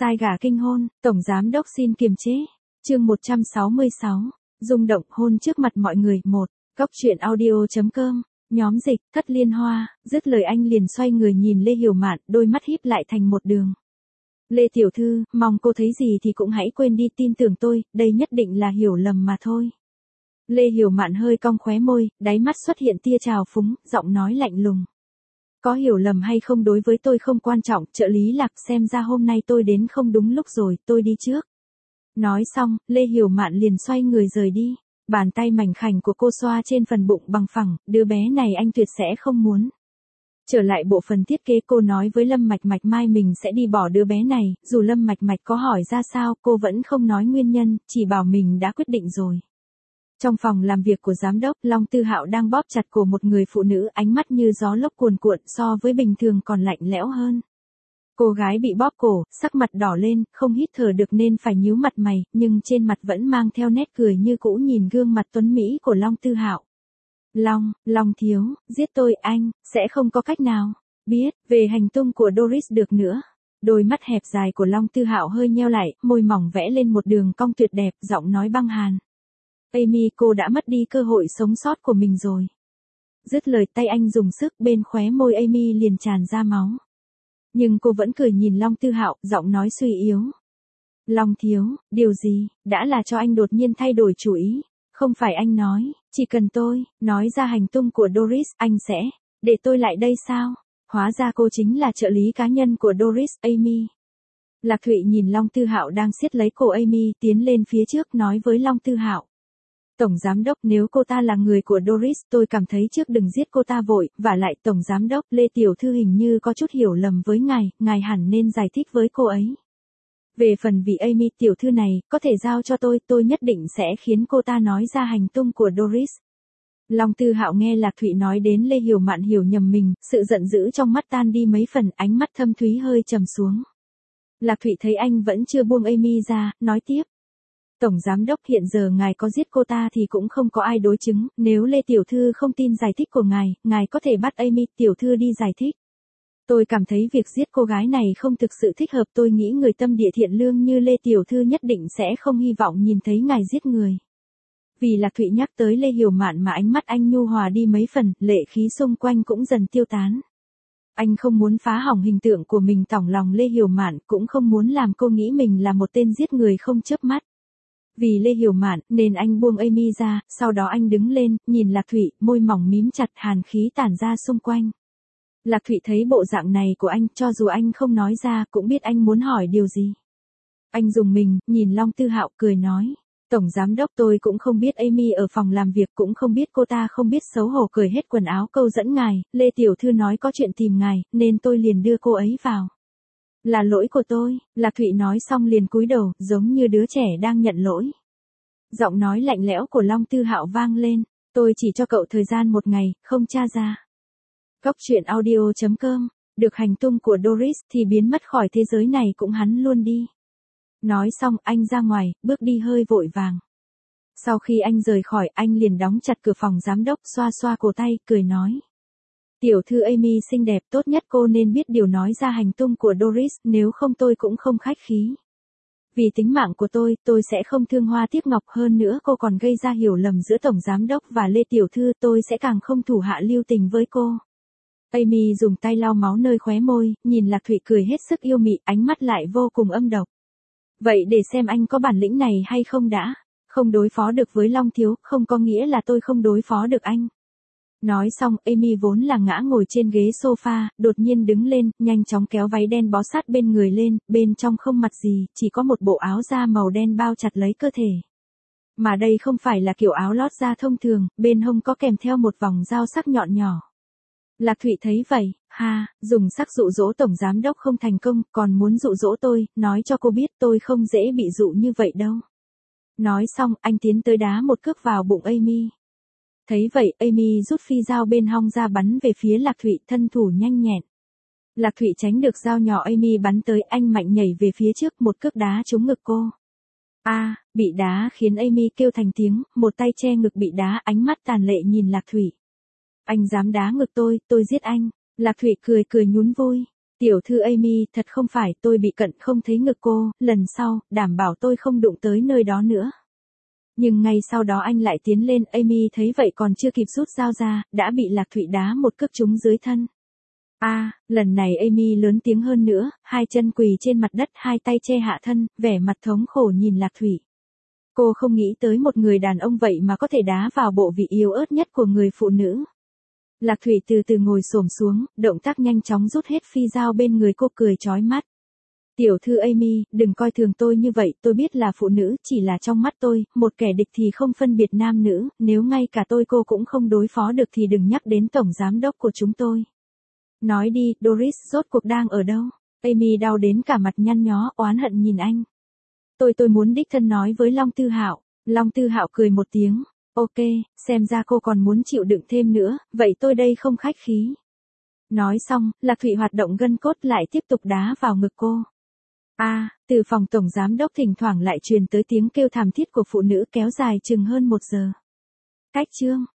Sai gả kinh hôn, Tổng Giám Đốc xin kiềm chế. Chương 166, rung động hôn trước mặt mọi người. 1. Cóc truyện audio.com. Nhóm dịch, Cất Liên Hoa. Dứt lời anh liền xoay người nhìn Lê Hiểu Mạn, đôi mắt híp lại thành một đường. Lê tiểu thư, mong cô thấy gì thì cũng hãy quên đi, tin tưởng tôi, đây nhất định là hiểu lầm mà thôi. Lê Hiểu Mạn hơi cong khóe môi, đáy mắt xuất hiện tia trào phúng, giọng nói lạnh lùng. Có hiểu lầm hay không đối với tôi không quan trọng, trợ lý Lạc, xem ra hôm nay tôi đến không đúng lúc rồi, tôi đi trước. Nói xong, Lê Hiểu Mạn liền xoay người rời đi. Bàn tay mảnh khảnh của cô xoa trên phần bụng bằng phẳng, đứa bé này anh tuyệt sẽ không muốn. Trở lại bộ phận thiết kế, cô nói với Lâm Mạch Mạch mai mình sẽ đi bỏ đứa bé này, dù Lâm Mạch Mạch có hỏi ra sao, cô vẫn không nói nguyên nhân, chỉ bảo mình đã quyết định rồi. Trong phòng làm việc của giám đốc, Long Tư Hạo đang bóp chặt cổ một người phụ nữ, ánh mắt như gió lốc cuồn cuộn, so với bình thường còn lạnh lẽo hơn. Cô gái bị bóp cổ, sắc mặt đỏ lên, không hít thở được nên phải nhíu mặt mày, nhưng trên mặt vẫn mang theo nét cười như cũ nhìn gương mặt tuấn mỹ của Long Tư Hạo. Long thiếu, giết tôi anh, sẽ không có cách nào, biết, về hành tung của Doris được nữa. Đôi mắt hẹp dài của Long Tư Hạo hơi nheo lại, môi mỏng vẽ lên một đường cong tuyệt đẹp, giọng nói băng hàn. Amy, cô đã mất đi cơ hội sống sót của mình rồi. Dứt lời tay anh dùng sức, bên khóe môi Amy liền tràn ra máu. Nhưng cô vẫn cười nhìn Long Tư Hạo, giọng nói suy yếu. Long thiếu, điều gì, đã là cho anh đột nhiên thay đổi chủ ý. Không phải anh nói, chỉ cần tôi nói ra hành tung của Doris, anh sẽ để tôi lại đây sao? Hóa ra cô chính là trợ lý cá nhân của Doris, Amy. Lạc Thụy nhìn Long Tư Hạo đang siết lấy cổ Amy, tiến lên phía trước nói với Long Tư Hạo. Tổng Giám Đốc, nếu cô ta là người của Doris, tôi cảm thấy trước đừng giết cô ta vội, vả lại Tổng Giám Đốc, Lê Tiểu Thư hình như có chút hiểu lầm với ngài hẳn nên giải thích với cô ấy. Về phần vị Amy Tiểu Thư này, có thể giao cho tôi nhất định sẽ khiến cô ta nói ra hành tung của Doris. Long Tư Hạo nghe Lạc Thụy nói đến Lê Hiểu Mạn hiểu nhầm mình, sự giận dữ trong mắt tan đi mấy phần, ánh mắt thâm thúy hơi trầm xuống. Lạc Thụy thấy anh vẫn chưa buông Amy ra, nói tiếp. Tổng Giám Đốc, hiện giờ ngài có giết cô ta thì cũng không có ai đối chứng, nếu Lê Tiểu Thư không tin giải thích của ngài có thể bắt Amy Tiểu Thư đi giải thích. Tôi cảm thấy việc giết cô gái này không thực sự thích hợp, tôi nghĩ người tâm địa thiện lương như Lê Tiểu Thư nhất định sẽ không hy vọng nhìn thấy ngài giết người. Vì Lạc Thụy nhắc tới Lê Hiểu Mạn mà ánh mắt anh nhu hòa đi mấy phần, lệ khí xung quanh cũng dần tiêu tán. Anh không muốn phá hỏng hình tượng của mình tỏng lòng Lê Hiểu Mạn, cũng không muốn làm cô nghĩ mình là một tên giết người không chớp mắt. Vì Lê Hiểu Mạn, nên anh buông Amy ra, sau đó anh đứng lên, nhìn Lạc Thụy, môi mỏng mím chặt, hàn khí tản ra xung quanh. Lạc Thụy thấy bộ dạng này của anh, cho dù anh không nói ra, cũng biết anh muốn hỏi điều gì. Anh rùng mình, nhìn Long Tư Hạo, cười nói. Tổng Giám Đốc, tôi cũng không biết Amy ở phòng làm việc, cũng không biết cô ta không biết xấu hổ cởi hết quần áo câu dẫn ngài, Lê Tiểu Thư nói có chuyện tìm ngài, nên tôi liền đưa cô ấy vào. Là lỗi của tôi, Lạc Thụy nói xong liền cúi đầu, giống như đứa trẻ đang nhận lỗi. Giọng nói lạnh lẽo của Long Tư Hạo vang lên, tôi chỉ cho cậu thời gian 1 ngày, không tra ra. Cóc truyện audio.com, được hành tung của Doris thì biến mất khỏi thế giới này cũng hắn luôn đi. Nói xong anh ra ngoài, bước đi hơi vội vàng. Sau khi anh rời khỏi, anh liền đóng chặt cửa phòng giám đốc, xoa xoa cổ tay, cười nói. Tiểu thư Amy xinh đẹp, tốt nhất cô nên biết điều nói ra hành tung của Doris, nếu không tôi cũng không khách khí. Vì tính mạng của tôi sẽ không thương hoa tiếc ngọc, hơn nữa cô còn gây ra hiểu lầm giữa Tổng Giám Đốc và Lê Tiểu Thư, tôi sẽ càng không thủ hạ lưu tình với cô. Amy dùng tay lau máu nơi khóe môi, nhìn Lạc Thụy cười hết sức yêu mị, ánh mắt lại vô cùng âm độc. Vậy để xem anh có bản lĩnh này hay không đã. Không đối phó được với Long thiếu, không có nghĩa là tôi không đối phó được anh. Nói xong, Amy vốn là ngã ngồi trên ghế sofa, đột nhiên đứng lên, nhanh chóng kéo váy đen bó sát bên người lên, bên trong không mặc gì, chỉ có một bộ áo da màu đen bao chặt lấy cơ thể. Mà đây không phải là kiểu áo lót da thông thường, bên hông có kèm theo một vòng dao sắc nhọn nhỏ. Lạc Thụy thấy vậy, dùng sắc dụ dỗ Tổng Giám Đốc không thành công, còn muốn dụ dỗ tôi, nói cho cô biết tôi không dễ bị dụ như vậy đâu. Nói xong, anh tiến tới đá một cước vào bụng Amy. Thấy vậy, Amy rút phi dao bên hông ra bắn về phía Lạc Thụy, thân thủ nhanh nhẹn. Lạc Thụy tránh được dao nhỏ Amy bắn tới, anh mạnh nhảy về phía trước, một cước đá trúng ngực cô. Bị đá khiến Amy kêu thành tiếng, một tay che ngực bị đá, ánh mắt tàn lệ nhìn Lạc Thụy. Anh dám đá ngực tôi giết anh. Lạc Thụy cười nhún vui. Tiểu thư Amy, thật không phải tôi bị cận không thấy ngực cô, lần sau, đảm bảo tôi không đụng tới nơi đó nữa. Nhưng ngay sau đó anh lại tiến lên, Amy thấy vậy còn chưa kịp rút dao ra, đã bị Lạc Thụy đá một cước trúng dưới thân. Lần này Amy lớn tiếng hơn nữa, hai chân quỳ trên mặt đất, hai tay che hạ thân, vẻ mặt thống khổ nhìn Lạc Thụy. Cô không nghĩ tới một người đàn ông vậy mà có thể đá vào bộ vị yếu ớt nhất của người phụ nữ. Lạc Thụy từ từ ngồi xổm xuống, động tác nhanh chóng rút hết phi dao bên người cô, cười chói mắt. Tiểu thư Amy, đừng coi thường tôi như vậy, tôi biết là phụ nữ, chỉ là trong mắt tôi, một kẻ địch thì không phân biệt nam nữ, nếu ngay cả cô cũng không đối phó được thì đừng nhắc đến tổng giám đốc của chúng tôi. Nói đi, Doris rốt cuộc đang ở đâu? Amy đau đến cả mặt nhăn nhó, oán hận nhìn anh. Tôi muốn đích thân nói với Long Tư Hạo. Long Tư Hạo cười một tiếng. Ok, xem ra cô còn muốn chịu đựng thêm nữa, vậy tôi đây không khách khí. Nói xong, Lạc Thụy hoạt động gân cốt lại tiếp tục đá vào ngực cô. Từ phòng tổng giám đốc thỉnh thoảng lại truyền tới tiếng kêu thảm thiết của phụ nữ kéo dài chừng hơn 1 giờ. Cách chương